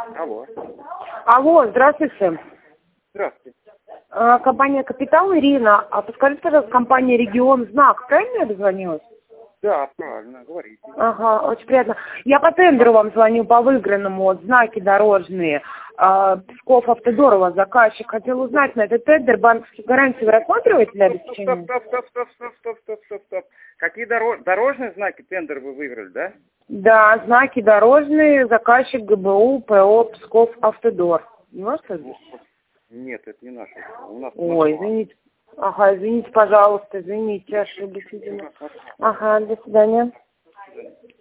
Алло. Алло, здравствуйте. Здравствуйте. Компания «Капитал», Ирина. А подскажите, пожалуйста, компания «Регион Знак». Правильно я дозвонилась? Да, правильно, говорите. Ага, очень приятно. Я по тендеру вам звоню, по выигранному, вот, знаки дорожные. Псков Автодор у вас заказчик. Хотел узнать, на этот тендер банковские гарантии вы рассматриваете для обеспечения? Стоп. Какие дорожные знаки тендер вы выиграли, да? Да, знаки дорожные, заказчик ГБУ, ПО Псков Автодор. Не можете сказать? Нет, это не наш. У нас Ой, извините. Ага, извините, пожалуйста, извините, ошиблись, видимо. Ага, до свидания.